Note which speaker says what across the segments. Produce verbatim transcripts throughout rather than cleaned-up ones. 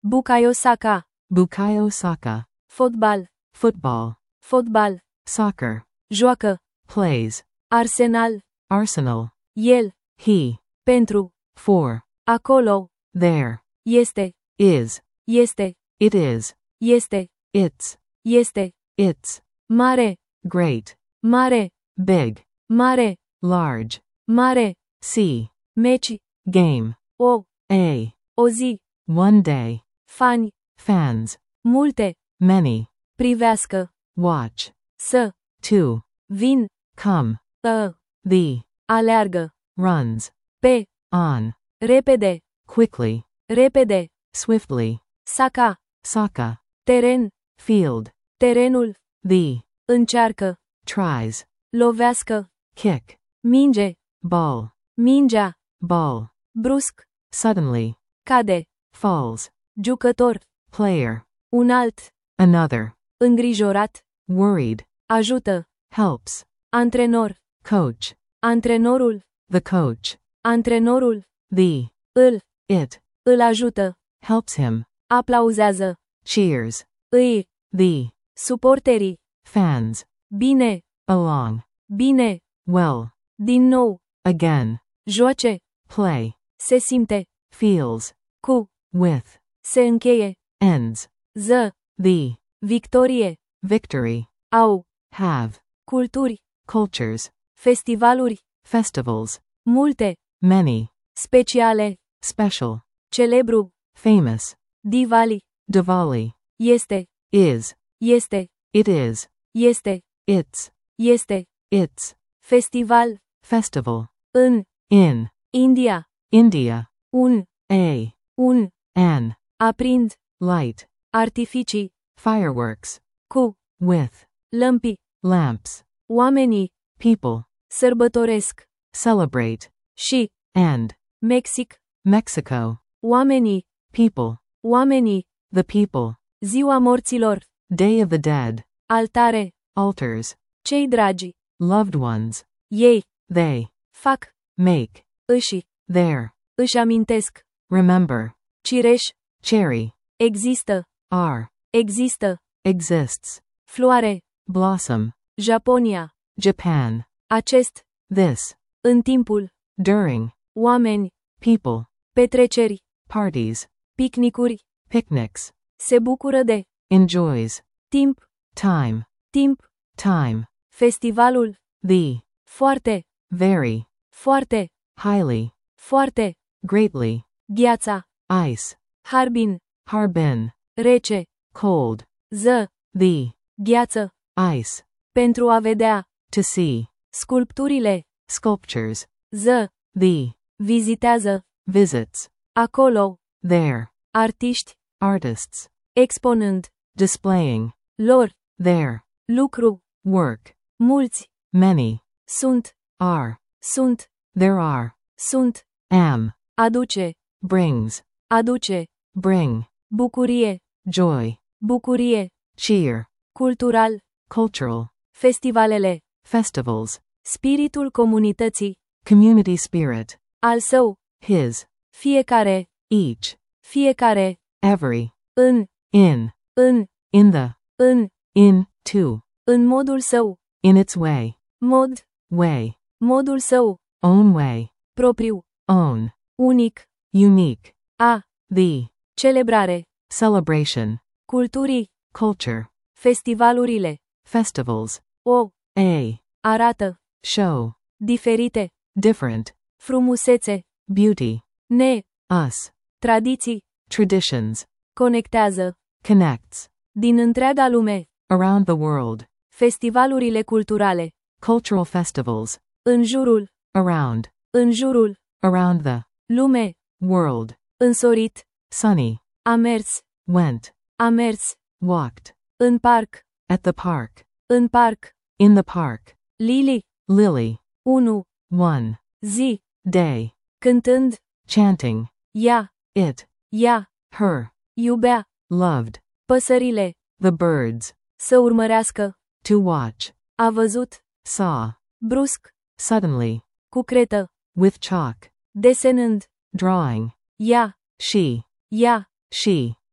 Speaker 1: Bukayo Saka.
Speaker 2: Bukayo Saka.
Speaker 1: Fotbal.
Speaker 2: Football.
Speaker 1: Fotbal.
Speaker 2: Soccer.
Speaker 1: Joacă.
Speaker 2: Plays.
Speaker 1: Arsenal.
Speaker 2: Arsenal.
Speaker 1: El.
Speaker 2: He.
Speaker 1: Pentru.
Speaker 2: For.
Speaker 1: Acolo.
Speaker 2: There.
Speaker 1: Este.
Speaker 2: Is.
Speaker 1: Este.
Speaker 2: It is.
Speaker 1: Este.
Speaker 2: It's.
Speaker 1: Este.
Speaker 2: It's.
Speaker 1: Mare.
Speaker 2: Great.
Speaker 1: Mare.
Speaker 2: Big.
Speaker 1: Mare.
Speaker 2: Large.
Speaker 1: Mare.
Speaker 2: See.
Speaker 1: Meci.
Speaker 2: Game.
Speaker 1: O.
Speaker 2: A.
Speaker 1: O zi.
Speaker 2: One day.
Speaker 1: Fani.
Speaker 2: Fans.
Speaker 1: Multe.
Speaker 2: Many.
Speaker 1: Privească.
Speaker 2: Watch.
Speaker 1: Să.
Speaker 2: To.
Speaker 1: Vin.
Speaker 2: Come.
Speaker 1: A.
Speaker 2: The.
Speaker 1: Aleargă.
Speaker 2: Runs.
Speaker 1: Pe.
Speaker 2: On.
Speaker 1: Repede.
Speaker 2: Quickly.
Speaker 1: Repede.
Speaker 2: Swiftly.
Speaker 1: Saka.
Speaker 2: Saka.
Speaker 1: Teren.
Speaker 2: Field.
Speaker 1: Terenul.
Speaker 2: The.
Speaker 1: Încearcă.
Speaker 2: Tries.
Speaker 1: Lovească.
Speaker 2: Kick.
Speaker 1: Minge.
Speaker 2: Ball.
Speaker 1: Mingea.
Speaker 2: Ball.
Speaker 1: Brusc.
Speaker 2: Suddenly.
Speaker 1: Cade.
Speaker 2: Falls.
Speaker 1: Jucător.
Speaker 2: Player.
Speaker 1: Un alt.
Speaker 2: Another.
Speaker 1: Îngrijorat.
Speaker 2: Worried.
Speaker 1: Ajută.
Speaker 2: Helps.
Speaker 1: Antrenor.
Speaker 2: Coach.
Speaker 1: Antrenorul.
Speaker 2: The coach.
Speaker 1: Antrenorul.
Speaker 2: The.
Speaker 1: Îl.
Speaker 2: It.
Speaker 1: Îl ajută.
Speaker 2: Helps him.
Speaker 1: Aplauzează.
Speaker 2: Cheers.
Speaker 1: Îi.
Speaker 2: The.
Speaker 1: Suporterii.
Speaker 2: Fans.
Speaker 1: Bine.
Speaker 2: Along.
Speaker 1: Bine.
Speaker 2: Well.
Speaker 1: Din nou.
Speaker 2: Again.
Speaker 1: Joace.
Speaker 2: Play.
Speaker 1: Se simte.
Speaker 2: Feels.
Speaker 1: Cu.
Speaker 2: With.
Speaker 1: Se încheie.
Speaker 2: Ends.
Speaker 1: Ză.
Speaker 2: The.
Speaker 1: Victorie.
Speaker 2: Victory.
Speaker 1: Au.
Speaker 2: Have.
Speaker 1: Culturi.
Speaker 2: Cultures.
Speaker 1: Festivaluri.
Speaker 2: Festivals.
Speaker 1: Multe.
Speaker 2: Many.
Speaker 1: Speciale.
Speaker 2: Special.
Speaker 1: Celebru.
Speaker 2: Famous.
Speaker 1: Diwali.
Speaker 2: Diwali.
Speaker 1: Este.
Speaker 2: Is.
Speaker 1: Este.
Speaker 2: It is.
Speaker 1: Este.
Speaker 2: It's.
Speaker 1: Este.
Speaker 2: It's.
Speaker 1: Festival.
Speaker 2: Festival.
Speaker 1: În.
Speaker 2: In.
Speaker 1: India.
Speaker 2: India.
Speaker 1: Un.
Speaker 2: A.
Speaker 1: Un.
Speaker 2: An.
Speaker 1: Aprind.
Speaker 2: Light.
Speaker 1: Artificii.
Speaker 2: Fireworks.
Speaker 1: Cu.
Speaker 2: With.
Speaker 1: Lămpi.
Speaker 2: Lamps.
Speaker 1: Oamenii.
Speaker 2: People.
Speaker 1: Sărbătoresc.
Speaker 2: Celebrate.
Speaker 1: Și.
Speaker 2: And.
Speaker 1: Mexic.
Speaker 2: Mexico.
Speaker 1: Oamenii.
Speaker 2: People.
Speaker 1: Oamenii.
Speaker 2: The people.
Speaker 1: Ziua morților.
Speaker 2: Day of the dead.
Speaker 1: Altare.
Speaker 2: Altars.
Speaker 1: Cei dragi.
Speaker 2: Loved ones.
Speaker 1: Ei.
Speaker 2: They.
Speaker 1: Fac.
Speaker 2: Make.
Speaker 1: Își.
Speaker 2: Their.
Speaker 1: Își amintesc.
Speaker 2: Remember.
Speaker 1: Cireș.
Speaker 2: Cherry.
Speaker 1: Există.
Speaker 2: Are.
Speaker 1: Există.
Speaker 2: Exists.
Speaker 1: Floare.
Speaker 2: Blossom.
Speaker 1: Japonia.
Speaker 2: Japan.
Speaker 1: Acest.
Speaker 2: This.
Speaker 1: În timpul.
Speaker 2: During.
Speaker 1: Oameni.
Speaker 2: People.
Speaker 1: Petreceri.
Speaker 2: Parties.
Speaker 1: Picnicuri.
Speaker 2: Picnics.
Speaker 1: Se bucură de.
Speaker 2: Enjoys.
Speaker 1: Timp.
Speaker 2: Time.
Speaker 1: Timp.
Speaker 2: Time.
Speaker 1: Festivalul.
Speaker 2: The.
Speaker 1: Foarte.
Speaker 2: Very.
Speaker 1: Foarte.
Speaker 2: Highly.
Speaker 1: Foarte.
Speaker 2: Greatly.
Speaker 1: Gheața.
Speaker 2: Ice.
Speaker 1: Harbin.
Speaker 2: Harbin.
Speaker 1: Rece.
Speaker 2: Cold.
Speaker 1: Ză.
Speaker 2: The.
Speaker 1: Gheață.
Speaker 2: Ice.
Speaker 1: Pentru a vedea.
Speaker 2: To see.
Speaker 1: Sculpturile.
Speaker 2: Sculptures.
Speaker 1: Ză.
Speaker 2: The.
Speaker 1: Vizitează.
Speaker 2: Visits.
Speaker 1: Acolo.
Speaker 2: There.
Speaker 1: Artiști.
Speaker 2: Artists.
Speaker 1: Expunând.
Speaker 2: Displaying.
Speaker 1: Lor.
Speaker 2: There.
Speaker 1: Lucru.
Speaker 2: Work.
Speaker 1: Mulți.
Speaker 2: Many.
Speaker 1: Sunt.
Speaker 2: Are.
Speaker 1: Sunt.
Speaker 2: There are.
Speaker 1: Sunt.
Speaker 2: Am.
Speaker 1: Aduce.
Speaker 2: Brings.
Speaker 1: Aduce.
Speaker 2: Bring.
Speaker 1: Bucurie.
Speaker 2: Joy.
Speaker 1: Bucurie.
Speaker 2: Cheer.
Speaker 1: Cultural.
Speaker 2: Cultural.
Speaker 1: Festivalele.
Speaker 2: Festivals.
Speaker 1: Spiritul comunității.
Speaker 2: Community spirit.
Speaker 1: Al său.
Speaker 2: His.
Speaker 1: Fiecare.
Speaker 2: Each.
Speaker 1: Fiecare.
Speaker 2: Every.
Speaker 1: În.
Speaker 2: In.
Speaker 1: În.
Speaker 2: In the.
Speaker 1: În.
Speaker 2: In. To.
Speaker 1: În modul său.
Speaker 2: In its way.
Speaker 1: Mod.
Speaker 2: Way.
Speaker 1: Modul său.
Speaker 2: Own way.
Speaker 1: Propriu.
Speaker 2: Own.
Speaker 1: Unic.
Speaker 2: Unique.
Speaker 1: A.
Speaker 2: The.
Speaker 1: Celebrare.
Speaker 2: Celebration.
Speaker 1: Culturii.
Speaker 2: Culture.
Speaker 1: Festivalurile.
Speaker 2: Festivals.
Speaker 1: O.
Speaker 2: A.
Speaker 1: Arată.
Speaker 2: Show.
Speaker 1: Diferite.
Speaker 2: Different.
Speaker 1: Frumusețe.
Speaker 2: Beauty.
Speaker 1: Ne.
Speaker 2: Us.
Speaker 1: Tradiții.
Speaker 2: Traditions.
Speaker 1: Conectează.
Speaker 2: Connects.
Speaker 1: Din întreaga lume.
Speaker 2: Around the world.
Speaker 1: Festivalurile culturale.
Speaker 2: Cultural festivals.
Speaker 1: În jurul.
Speaker 2: Around.
Speaker 1: În jurul.
Speaker 2: Around the.
Speaker 1: Lume.
Speaker 2: World.
Speaker 1: Însorit.
Speaker 2: Sunny.
Speaker 1: A mers.
Speaker 2: Went.
Speaker 1: A mers.
Speaker 2: Walked.
Speaker 1: În parc.
Speaker 2: At the park.
Speaker 1: În parc.
Speaker 2: In the park.
Speaker 1: Lili.
Speaker 2: Lily.
Speaker 1: unu.
Speaker 2: One.
Speaker 1: Zi.
Speaker 2: Day.
Speaker 1: Cântând.
Speaker 2: Chanting.
Speaker 1: Ea.
Speaker 2: It.
Speaker 1: Ea.
Speaker 2: Her.
Speaker 1: Iubea.
Speaker 2: Loved.
Speaker 1: Păsările.
Speaker 2: The birds.
Speaker 1: Să urmărească.
Speaker 2: To watch.
Speaker 1: A văzut.
Speaker 2: Saw.
Speaker 1: Brusc.
Speaker 2: Suddenly.
Speaker 1: Cu cretă.
Speaker 2: With chalk.
Speaker 1: Desenând.
Speaker 2: Drawing.
Speaker 1: Ea.
Speaker 2: She.
Speaker 1: Ea.
Speaker 2: She.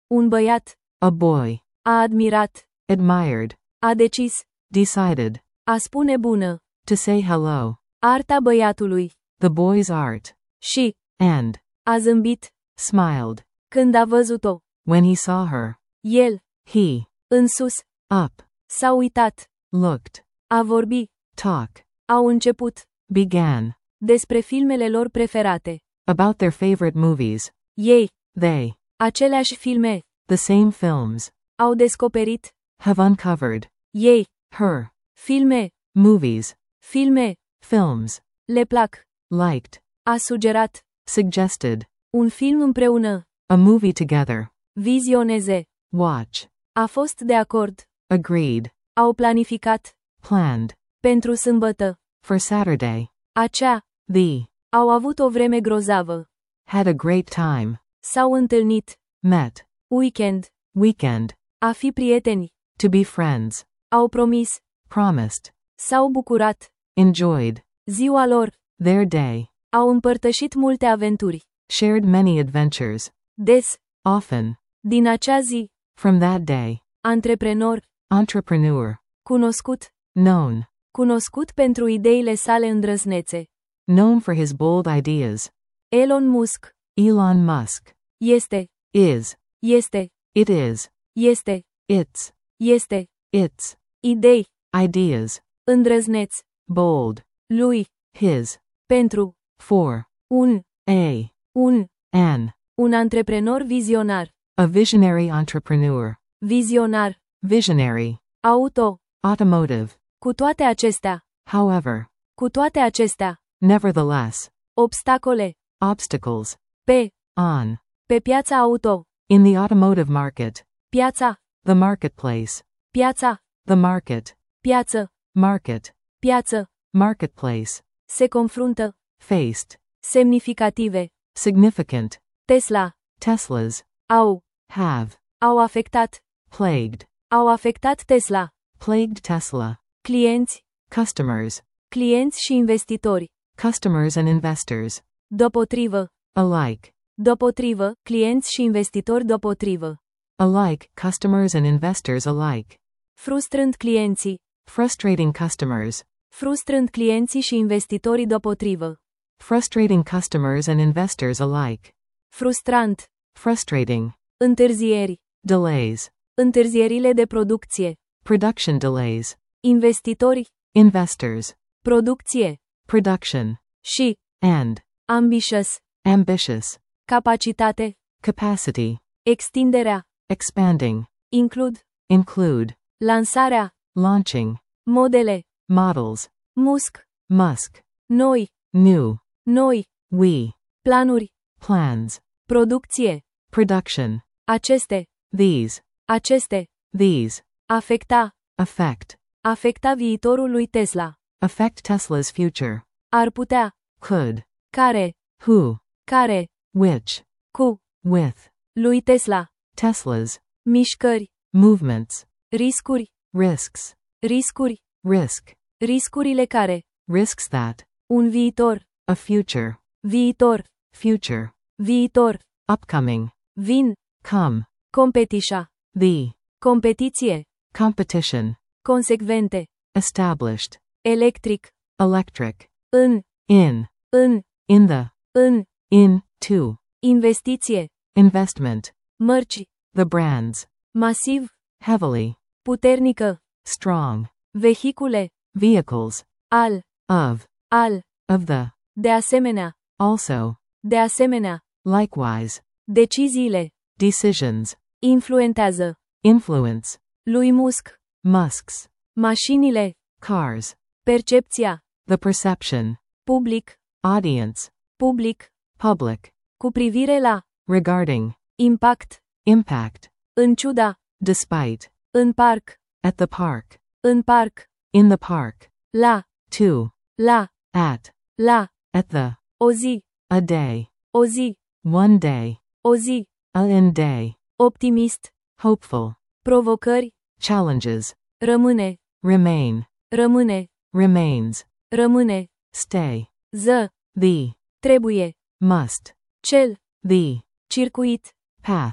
Speaker 1: Un băiat.
Speaker 2: A boy.
Speaker 1: A admirat.
Speaker 2: Admired.
Speaker 1: A decis.
Speaker 2: Decided.
Speaker 1: A spune bună.
Speaker 2: To say hello.
Speaker 1: Arta băiatului.
Speaker 2: The boy's art.
Speaker 1: Și.
Speaker 2: And.
Speaker 1: A zâmbit.
Speaker 2: Smiled.
Speaker 1: Când a văzut-o.
Speaker 2: When he saw her.
Speaker 1: El.
Speaker 2: He.
Speaker 1: În sus.
Speaker 2: Up.
Speaker 1: S-a uitat.
Speaker 2: Looked.
Speaker 1: A vorbi.
Speaker 2: Talk.
Speaker 1: Au început.
Speaker 2: Began.
Speaker 1: Despre filmele lor preferate.
Speaker 2: About their favorite movies.
Speaker 1: Ei.
Speaker 2: They.
Speaker 1: Aceleași filme.
Speaker 2: The same films.
Speaker 1: Au descoperit.
Speaker 2: Have uncovered.
Speaker 1: Ei.
Speaker 2: Her.
Speaker 1: Filme.
Speaker 2: Movies.
Speaker 1: Filme.
Speaker 2: Films.
Speaker 1: Le plac.
Speaker 2: Liked.
Speaker 1: A sugerat.
Speaker 2: Suggested.
Speaker 1: Un film împreună.
Speaker 2: A movie together.
Speaker 1: Vizioneze.
Speaker 2: Watch.
Speaker 1: A fost de acord.
Speaker 2: Agreed.
Speaker 1: Au planificat.
Speaker 2: Planned.
Speaker 1: Pentru sâmbătă.
Speaker 2: For Saturday.
Speaker 1: Acea.
Speaker 2: The.
Speaker 1: Au avut o vreme grozavă.
Speaker 2: Had a great time.
Speaker 1: S-au întâlnit.
Speaker 2: Met.
Speaker 1: Weekend.
Speaker 2: Weekend.
Speaker 1: A fi prieteni.
Speaker 2: To be friends.
Speaker 1: Au promis.
Speaker 2: Promised.
Speaker 1: S-au bucurat.
Speaker 2: Enjoyed.
Speaker 1: Ziua lor.
Speaker 2: Their day.
Speaker 1: Au împărtășit multe aventuri.
Speaker 2: Shared many adventures.
Speaker 1: Des.
Speaker 2: Often.
Speaker 1: Din acea zi.
Speaker 2: From that day.
Speaker 1: Antreprenor.
Speaker 2: Entrepreneur.
Speaker 1: Cunoscut.
Speaker 2: Known.
Speaker 1: Cunoscut pentru ideile sale îndrăznețe.
Speaker 2: Known for his bold ideas.
Speaker 1: Elon Musk.
Speaker 2: Elon Musk.
Speaker 1: Este.
Speaker 2: Is.
Speaker 1: Este.
Speaker 2: It is.
Speaker 1: Este.
Speaker 2: It's.
Speaker 1: Este.
Speaker 2: Its.
Speaker 1: Idei.
Speaker 2: Ideas.
Speaker 1: Îndrăzneț.
Speaker 2: Bold.
Speaker 1: Lui.
Speaker 2: His.
Speaker 1: Pentru.
Speaker 2: For.
Speaker 1: Un.
Speaker 2: A.
Speaker 1: Un.
Speaker 2: An.
Speaker 1: Un antreprenor vizionar.
Speaker 2: A visionary entrepreneur.
Speaker 1: Vizionar.
Speaker 2: Visionary.
Speaker 1: Auto.
Speaker 2: Automotive.
Speaker 1: Cu toate acestea.
Speaker 2: However.
Speaker 1: Cu toate acestea.
Speaker 2: Nevertheless.
Speaker 1: Obstacole.
Speaker 2: Obstacles.
Speaker 1: Pe.
Speaker 2: On.
Speaker 1: Pe piața auto.
Speaker 2: In the automotive market.
Speaker 1: Piața.
Speaker 2: The marketplace.
Speaker 1: Piața.
Speaker 2: The market.
Speaker 1: Piață.
Speaker 2: Market.
Speaker 1: Piață.
Speaker 2: Marketplace.
Speaker 1: Se confruntă.
Speaker 2: Faced.
Speaker 1: Semnificative.
Speaker 2: Significant.
Speaker 1: Tesla.
Speaker 2: Teslas.
Speaker 1: Au.
Speaker 2: Have.
Speaker 1: Au afectat.
Speaker 2: Plagued.
Speaker 1: Au afectat Tesla.
Speaker 2: Plagued Tesla.
Speaker 1: Clienți.
Speaker 2: Customers.
Speaker 1: Clienți și investitori.
Speaker 2: Customers and investors.
Speaker 1: Deopotrivă.
Speaker 2: Alike.
Speaker 1: Deopotrivă, clienți și investitori deopotrivă.
Speaker 2: Alike, customers and investors alike.
Speaker 1: Frustrând clienții.
Speaker 2: Frustrating customers.
Speaker 1: Frustrând clienții și investitorii deopotrivă.
Speaker 2: Frustrating customers and investors alike.
Speaker 1: Frustrant.
Speaker 2: Frustrating.
Speaker 1: Întârzieri.
Speaker 2: Delays.
Speaker 1: Întârzierile de producție.
Speaker 2: Production delays.
Speaker 1: Investitori.
Speaker 2: Investors.
Speaker 1: Producție.
Speaker 2: Production.
Speaker 1: Și.
Speaker 2: And.
Speaker 1: Ambitious.
Speaker 2: Ambitious.
Speaker 1: Capacitate.
Speaker 2: Capacity.
Speaker 1: Extinderea.
Speaker 2: Expanding.
Speaker 1: Includ.
Speaker 2: Include.
Speaker 1: Lansarea.
Speaker 2: Launching.
Speaker 1: Modele.
Speaker 2: Models.
Speaker 1: Musk.
Speaker 2: Musk.
Speaker 1: Noi.
Speaker 2: New.
Speaker 1: Noi.
Speaker 2: We.
Speaker 1: Planuri.
Speaker 2: Plans.
Speaker 1: Producție.
Speaker 2: Production.
Speaker 1: Aceste.
Speaker 2: These.
Speaker 1: Aceste.
Speaker 2: These.
Speaker 1: Afecta.
Speaker 2: Affect.
Speaker 1: Afecta viitorul lui Tesla.
Speaker 2: Affect Tesla's future.
Speaker 1: Ar putea.
Speaker 2: Could.
Speaker 1: Care.
Speaker 2: Who.
Speaker 1: Care.
Speaker 2: Which.
Speaker 1: Cu.
Speaker 2: With.
Speaker 1: Lui Tesla.
Speaker 2: Tesla's.
Speaker 1: Mișcări.
Speaker 2: Movements.
Speaker 1: Riscuri.
Speaker 2: Risks.
Speaker 1: Riscuri.
Speaker 2: Risk.
Speaker 1: Riscurile care.
Speaker 2: Risks that.
Speaker 1: Un viitor.
Speaker 2: A future.
Speaker 1: Viitor.
Speaker 2: Future.
Speaker 1: Viitor.
Speaker 2: Upcoming.
Speaker 1: Vin.
Speaker 2: Come.
Speaker 1: Competișa.
Speaker 2: The.
Speaker 1: Competiție.
Speaker 2: Competition.
Speaker 1: Consecvente.
Speaker 2: Established.
Speaker 1: Electric.
Speaker 2: Electric.
Speaker 1: În.
Speaker 2: In.
Speaker 1: În.
Speaker 2: In the.
Speaker 1: În.
Speaker 2: In. To.
Speaker 1: Investiție.
Speaker 2: Investment.
Speaker 1: Mărci.
Speaker 2: The brands.
Speaker 1: Masiv.
Speaker 2: Heavily.
Speaker 1: Puternică.
Speaker 2: Strong.
Speaker 1: Vehicule.
Speaker 2: Vehicles.
Speaker 1: Al.
Speaker 2: Of.
Speaker 1: Al.
Speaker 2: Of the.
Speaker 1: De asemenea.
Speaker 2: Also.
Speaker 1: De asemenea.
Speaker 2: Likewise.
Speaker 1: Deciziile.
Speaker 2: Decisions.
Speaker 1: Influentează.
Speaker 2: Influence.
Speaker 1: Lui Musk.
Speaker 2: Musk's.
Speaker 1: Mașinile.
Speaker 2: Cars.
Speaker 1: Percepția.
Speaker 2: The perception.
Speaker 1: Public.
Speaker 2: Audience.
Speaker 1: Public.
Speaker 2: Public.
Speaker 1: Cu privire la.
Speaker 2: Regarding.
Speaker 1: Impact.
Speaker 2: Impact.
Speaker 1: În ciuda.
Speaker 2: Despite.
Speaker 1: În parc.
Speaker 2: At the park.
Speaker 1: În parc.
Speaker 2: In the park.
Speaker 1: La.
Speaker 2: To.
Speaker 1: La.
Speaker 2: At.
Speaker 1: La.
Speaker 2: At the.
Speaker 1: O zi.
Speaker 2: A day.
Speaker 1: O zi.
Speaker 2: One day.
Speaker 1: O zi.
Speaker 2: A in day.
Speaker 1: Optimist.
Speaker 2: Hopeful.
Speaker 1: Provocări.
Speaker 2: Challenges.
Speaker 1: Rămâne.
Speaker 2: Remain.
Speaker 1: Rămâne.
Speaker 2: Remains.
Speaker 1: Rămâne.
Speaker 2: Stay.
Speaker 1: Ză.
Speaker 2: The.
Speaker 1: Trebuie.
Speaker 2: Must.
Speaker 1: Cel.
Speaker 2: The.
Speaker 1: Circuit.
Speaker 2: Path.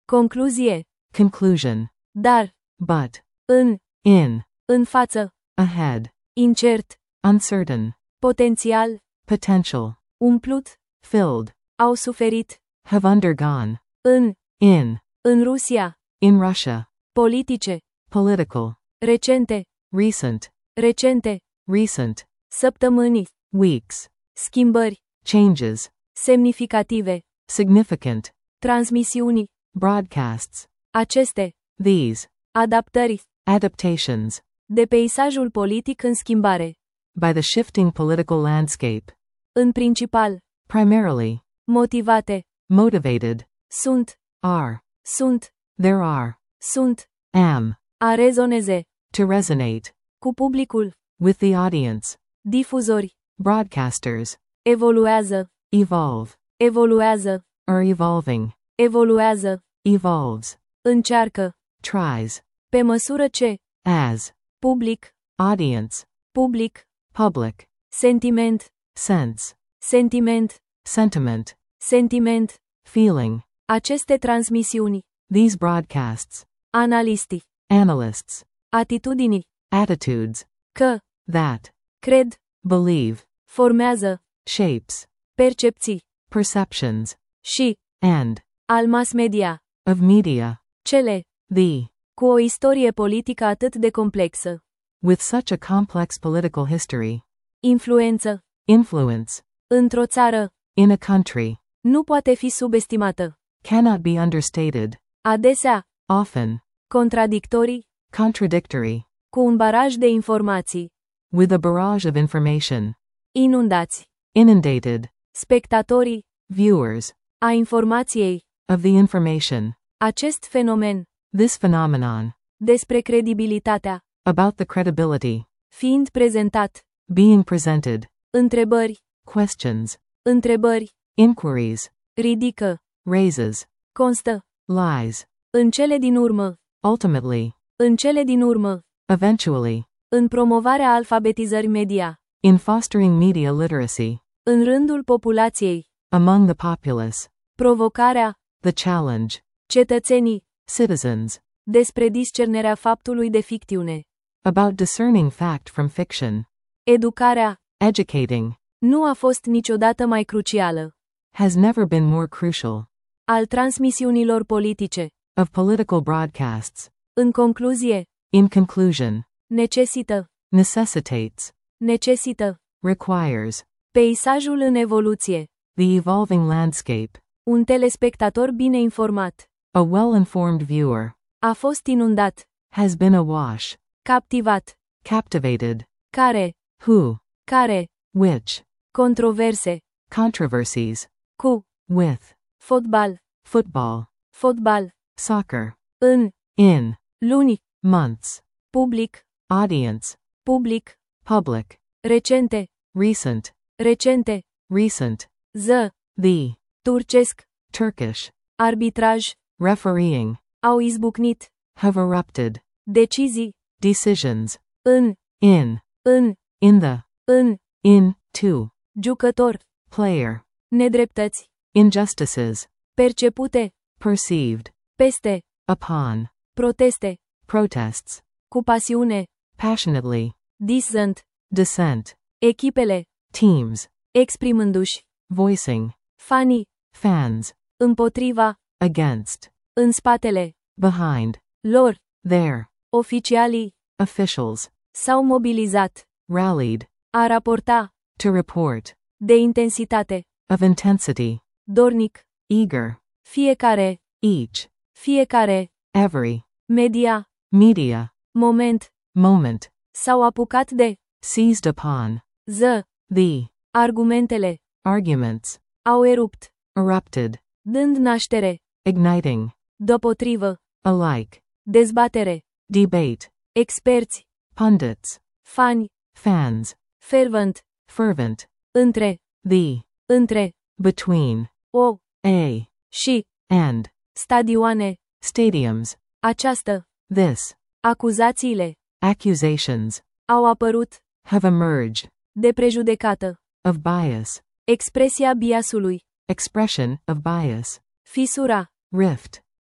Speaker 1: Concluzie.
Speaker 2: Conclusion.
Speaker 1: Dar.
Speaker 2: But.
Speaker 1: În.
Speaker 2: In.
Speaker 1: În față.
Speaker 2: Ahead.
Speaker 1: Incert.
Speaker 2: Uncertain.
Speaker 1: Potențial.
Speaker 2: Potential.
Speaker 1: Umplut.
Speaker 2: Filled.
Speaker 1: Au suferit.
Speaker 2: Have undergone.
Speaker 1: În.
Speaker 2: In.
Speaker 1: În Rusia.
Speaker 2: In Russia.
Speaker 1: Politice.
Speaker 2: Political.
Speaker 1: Recente.
Speaker 2: Recent.
Speaker 1: Recente.
Speaker 2: Recent.
Speaker 1: Săptămâni.
Speaker 2: Weeks.
Speaker 1: Schimbări.
Speaker 2: Changes.
Speaker 1: Semnificative.
Speaker 2: Significant.
Speaker 1: Transmisiuni.
Speaker 2: Broadcasts.
Speaker 1: Aceste.
Speaker 2: These.
Speaker 1: Adaptări.
Speaker 2: Adaptations.
Speaker 1: De peisajul politic în schimbare.
Speaker 2: By the shifting political landscape.
Speaker 1: În principal.
Speaker 2: Primarily.
Speaker 1: Motivate.
Speaker 2: Motivated.
Speaker 1: Sunt.
Speaker 2: Are.
Speaker 1: Sunt.
Speaker 2: There are.
Speaker 1: Sunt.
Speaker 2: Am.
Speaker 1: A rezoneze.
Speaker 2: To resonate.
Speaker 1: Cu publicul.
Speaker 2: With the audience.
Speaker 1: Difuzori.
Speaker 2: Broadcasters.
Speaker 1: Evoluează.
Speaker 2: Evolve.
Speaker 1: Evoluează.
Speaker 2: Are evolving.
Speaker 1: Evoluează.
Speaker 2: Evolves.
Speaker 1: Încearcă.
Speaker 2: Tries.
Speaker 1: Pe măsură ce.
Speaker 2: As.
Speaker 1: Public.
Speaker 2: Audience.
Speaker 1: Public.
Speaker 2: Public.
Speaker 1: Sentiment.
Speaker 2: Sense.
Speaker 1: Sentiment.
Speaker 2: Sentiment.
Speaker 1: Sentiment.
Speaker 2: Feeling.
Speaker 1: Aceste transmisiuni.
Speaker 2: These broadcasts.
Speaker 1: Analiști.
Speaker 2: Analysts.
Speaker 1: Atitudini.
Speaker 2: Attitudes.
Speaker 1: Că.
Speaker 2: That.
Speaker 1: Cred.
Speaker 2: Believe.
Speaker 1: Formează.
Speaker 2: Shapes.
Speaker 1: Percepții.
Speaker 2: Perceptions.
Speaker 1: Și.
Speaker 2: And.
Speaker 1: Al mass media.
Speaker 2: Of media.
Speaker 1: Cele.
Speaker 2: The.
Speaker 1: Cu o istorie politică atât de complexă.
Speaker 2: With such a complex political history.
Speaker 1: Influență.
Speaker 2: Influence.
Speaker 1: Într-o țară.
Speaker 2: In a country.
Speaker 1: Nu poate fi subestimată.
Speaker 2: Cannot be understated.
Speaker 1: Adesea.
Speaker 2: Often.
Speaker 1: Contradictorii.
Speaker 2: Contradictory.
Speaker 1: Cu un baraj de informații.
Speaker 2: With a barrage of information.
Speaker 1: Inundați.
Speaker 2: Inundated.
Speaker 1: Spectatorii.
Speaker 2: Viewers.
Speaker 1: A informației.
Speaker 2: Of the information.
Speaker 1: Acest fenomen.
Speaker 2: This phenomenon.
Speaker 1: Despre credibilitatea.
Speaker 2: About the credibility.
Speaker 1: Fiind prezentat.
Speaker 2: Being presented.
Speaker 1: Întrebări.
Speaker 2: Questions.
Speaker 1: Întrebări.
Speaker 2: Inquiries.
Speaker 1: Ridică.
Speaker 2: Raises.
Speaker 1: Constă.
Speaker 2: Lies.
Speaker 1: În cele din urmă.
Speaker 2: Ultimately.
Speaker 1: În cele din urmă.
Speaker 2: Eventually.
Speaker 1: În promovarea alfabetizării media.
Speaker 2: In fostering media literacy.
Speaker 1: În rândul populației.
Speaker 2: Among the populace.
Speaker 1: Provocarea.
Speaker 2: The challenge.
Speaker 1: Cetățenii.
Speaker 2: Citizens.
Speaker 1: Despre discernerea faptului de ficțiune.
Speaker 2: About discerning fact from fiction.
Speaker 1: Educarea.
Speaker 2: Educating.
Speaker 1: Nu a fost niciodată mai crucială.
Speaker 2: Has never been more crucial.
Speaker 1: Al transmisiunilor politice.
Speaker 2: Of political broadcasts.
Speaker 1: În concluzie.
Speaker 2: In conclusion.
Speaker 1: Necesită.
Speaker 2: Necessitates.
Speaker 1: Necesită.
Speaker 2: Requires.
Speaker 1: Peisajul în evoluție.
Speaker 2: The evolving landscape.
Speaker 1: Un telespectator bine informat.
Speaker 2: A well-informed viewer.
Speaker 1: A fost inundat.
Speaker 2: Has been awash.
Speaker 1: Captivat.
Speaker 2: Captivated.
Speaker 1: Care.
Speaker 2: Who.
Speaker 1: Care.
Speaker 2: Which.
Speaker 1: Controverse.
Speaker 2: Controversies.
Speaker 1: Cu.
Speaker 2: With.
Speaker 1: Fotbal.
Speaker 2: Football.
Speaker 1: Fotbal.
Speaker 2: Soccer.
Speaker 1: În.
Speaker 2: In.
Speaker 1: Luni.
Speaker 2: Months.
Speaker 1: Public.
Speaker 2: Audience.
Speaker 1: Public.
Speaker 2: Public.
Speaker 1: Recente.
Speaker 2: Recent.
Speaker 1: Recente.
Speaker 2: Recent.
Speaker 1: Ză.
Speaker 2: The.
Speaker 1: Turcesc.
Speaker 2: Turkish.
Speaker 1: Arbitraj.
Speaker 2: Refereeing.
Speaker 1: Au izbucnit.
Speaker 2: Have erupted.
Speaker 1: Decizii.
Speaker 2: Decisions.
Speaker 1: În.
Speaker 2: In.
Speaker 1: În.
Speaker 2: In the.
Speaker 1: În.
Speaker 2: In. To.
Speaker 1: Jucător.
Speaker 2: Player.
Speaker 1: Nedreptăți.
Speaker 2: Injustices.
Speaker 1: Percepute.
Speaker 2: Perceived.
Speaker 1: Peste.
Speaker 2: Upon.
Speaker 1: Proteste.
Speaker 2: Protests.
Speaker 1: Cu pasiune.
Speaker 2: Passionately.
Speaker 1: Dissent.
Speaker 2: Dissent.
Speaker 1: Echipele.
Speaker 2: Teams.
Speaker 1: Exprimându-și.
Speaker 2: Voicing.
Speaker 1: Fanii.
Speaker 2: Fans.
Speaker 1: Împotriva.
Speaker 2: Against.
Speaker 1: În spatele.
Speaker 2: Behind.
Speaker 1: Lor.
Speaker 2: There.
Speaker 1: Oficialii.
Speaker 2: Officials.
Speaker 1: S-au mobilizat.
Speaker 2: Rallied.
Speaker 1: A raporta.
Speaker 2: To report.
Speaker 1: De intensitate.
Speaker 2: Of intensity.
Speaker 1: Dornic.
Speaker 2: Eager.
Speaker 1: Fiecare.
Speaker 2: Each.
Speaker 1: Fiecare.
Speaker 2: Every.
Speaker 1: Media.
Speaker 2: Media.
Speaker 1: Moment.
Speaker 2: Moment.
Speaker 1: S-au apucat de.
Speaker 2: Seized upon.
Speaker 1: Ză.
Speaker 2: The.
Speaker 1: Argumentele.
Speaker 2: Arguments.
Speaker 1: Au erupt.
Speaker 2: Erupted.
Speaker 1: Dând naștere.
Speaker 2: Igniting.
Speaker 1: Deopotrivă.
Speaker 2: Alike.
Speaker 1: Dezbatere.
Speaker 2: Debate.
Speaker 1: Experți.
Speaker 2: Pundits.
Speaker 1: Fani.
Speaker 2: Fans.
Speaker 1: Fervent.
Speaker 2: Fervent.
Speaker 1: Între.
Speaker 2: The.
Speaker 1: Între.
Speaker 2: Between.
Speaker 1: O.
Speaker 2: A.
Speaker 1: Și.
Speaker 2: And.
Speaker 1: Stadioane.
Speaker 2: Stadiums.
Speaker 1: Această.
Speaker 2: This.
Speaker 1: Acuzațiile.
Speaker 2: Accusations.
Speaker 1: Au apărut.
Speaker 2: Have emerged.
Speaker 1: De prejudecată.
Speaker 2: Of bias.
Speaker 1: Expresia biasului.
Speaker 2: Expression of bias.
Speaker 1: Fisura.
Speaker 2: Rift.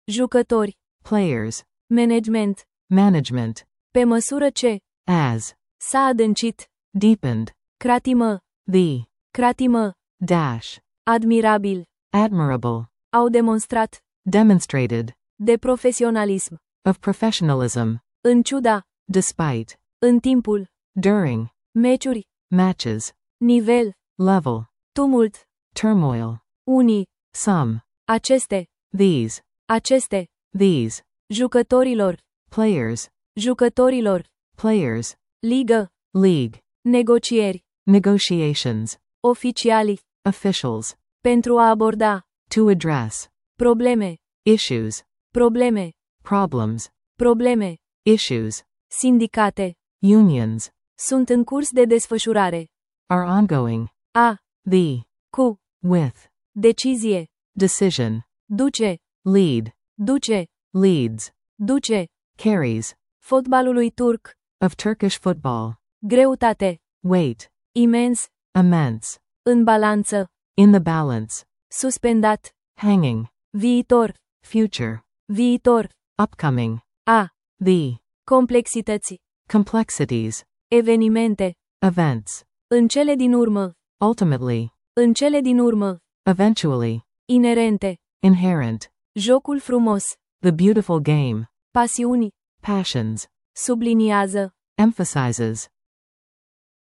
Speaker 1: Jucători.
Speaker 2: players,
Speaker 1: Management.
Speaker 2: management,
Speaker 1: Pe măsură ce
Speaker 2: as,
Speaker 1: s-a adâncit.
Speaker 2: deepened,
Speaker 1: Cratimă.
Speaker 2: the,
Speaker 1: Cratimă.
Speaker 2: dash,
Speaker 1: Admirabil.
Speaker 2: admirable,
Speaker 1: Au demonstrat.
Speaker 2: demonstrated,
Speaker 1: De profesionalism.
Speaker 2: of professionalism,
Speaker 1: În ciuda.
Speaker 2: despite,
Speaker 1: În timpul.
Speaker 2: during,
Speaker 1: Meciuri.
Speaker 2: matches,
Speaker 1: Nivel.
Speaker 2: level,
Speaker 1: Tumult.
Speaker 2: turmoil,
Speaker 1: Unii.
Speaker 2: some,
Speaker 1: Aceste.
Speaker 2: these,
Speaker 1: Aceste.
Speaker 2: these,
Speaker 1: Jucătorilor.
Speaker 2: players,
Speaker 1: Jucătorilor.
Speaker 2: players,
Speaker 1: Ligă.
Speaker 2: league,
Speaker 1: Negocieri.
Speaker 2: negotiations,
Speaker 1: Oficiali.
Speaker 2: officials,
Speaker 1: Pentru a aborda.
Speaker 2: to address,
Speaker 1: Probleme.
Speaker 2: issues,
Speaker 1: Probleme.
Speaker 2: problems,
Speaker 1: Probleme.
Speaker 2: issues,
Speaker 1: Sindicate.
Speaker 2: unions,
Speaker 1: Sunt în curs de desfășurare.
Speaker 2: are ongoing,
Speaker 1: A.
Speaker 2: the,
Speaker 1: Cu.
Speaker 2: with,
Speaker 1: Decizie.
Speaker 2: decision,
Speaker 1: Duce.
Speaker 2: lead,
Speaker 1: Duce.
Speaker 2: leads,
Speaker 1: Duce.
Speaker 2: carries,
Speaker 1: Fotbalului turc.
Speaker 2: of Turkish football,
Speaker 1: Greutate.
Speaker 2: weight,
Speaker 1: Imens.
Speaker 2: immense,
Speaker 1: În balanță.
Speaker 2: in the balance,
Speaker 1: Suspendat.
Speaker 2: hanging,
Speaker 1: Viitor.
Speaker 2: future,
Speaker 1: Viitor.
Speaker 2: upcoming,
Speaker 1: A.
Speaker 2: the,
Speaker 1: Complexități.
Speaker 2: complexities,
Speaker 1: Evenimente.
Speaker 2: events,
Speaker 1: În cele din urmă.
Speaker 2: ultimately,
Speaker 1: În cele din urmă.
Speaker 2: eventually,
Speaker 1: Inerente.
Speaker 2: inherent,
Speaker 1: Jocul frumos.
Speaker 2: the beautiful game,
Speaker 1: Pasiuni.
Speaker 2: passions,
Speaker 1: Subliniază.
Speaker 2: emphasizes,